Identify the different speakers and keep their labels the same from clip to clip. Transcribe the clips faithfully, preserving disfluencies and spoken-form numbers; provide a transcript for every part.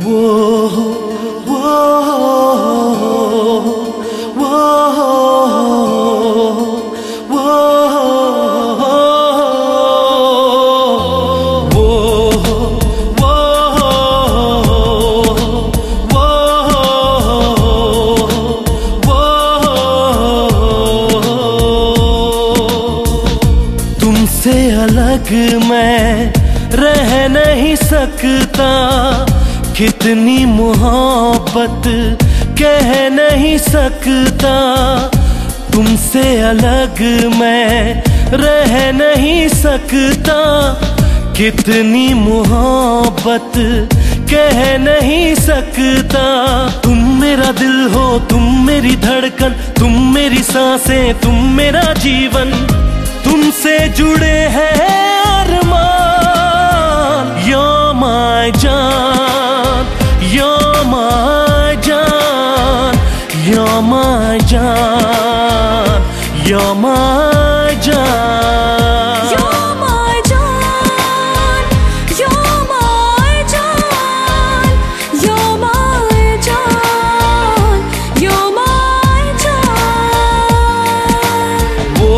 Speaker 1: वो वो वो वो तुमसे अलग मैं रह नहीं सकता, कितनी मोहब्बत कह नहीं सकता। तुमसे अलग मैं रह नहीं सकता, कितनी मोहब्बत कह नहीं सकता। तुम मेरा दिल हो, तुम मेरी धड़कन, तुम मेरी सांसें, तुम मेरा जीवन। तुमसे जुड़े हैं अरमान। You're my जान, you're my जान, you're my जान, you're my जान।
Speaker 2: You're my जान, you're my जान, you're my जान, you're my जान।
Speaker 1: वो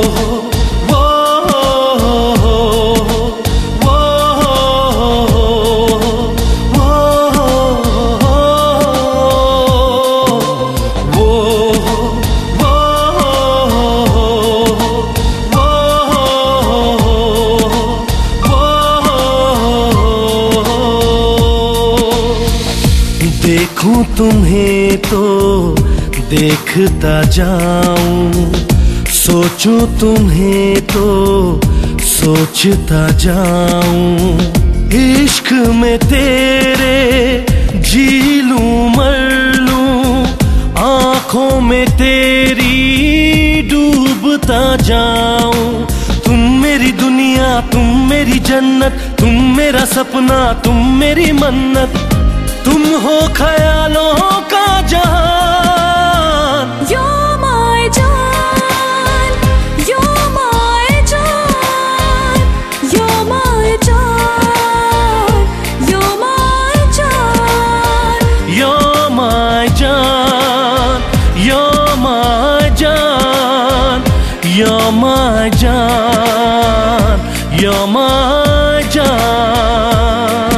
Speaker 1: देखूं तुम्हें तो देखता जाऊं, सोचूं तुम्हें तो सोचता जाऊं। इश्क में तेरे जी लूं मर लूं, आंखों में तेरी डूबता जाऊं। तुम मेरी दुनिया, तुम मेरी जन्नत, तुम मेरा सपना, तुम मेरी मन्नत। तुम हो ख्यालों का जहान।
Speaker 2: You're my जान, you're my जान, you're my जान, you're my जान।
Speaker 1: You're my जान, you're my जान, you're my जान, you're my जान।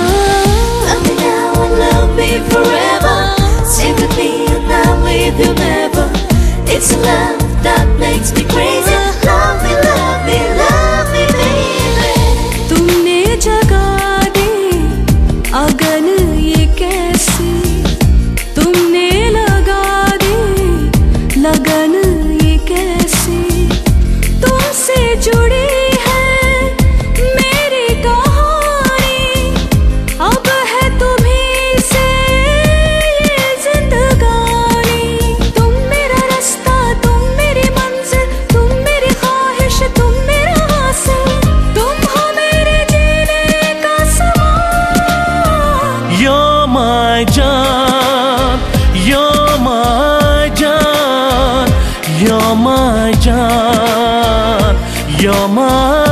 Speaker 2: Forever, stay with me and I'm with you never. It's love that makes me crazy. Love me, love me, love me, baby. तुमने जगा दी अगन ये कैसी, तुमने लगा दी लगन ये कैसी। तुमसे जुड़ी है मेरी कहानी, अब है तुम्हीं
Speaker 1: जान, you're my जान, you're my जान, you're my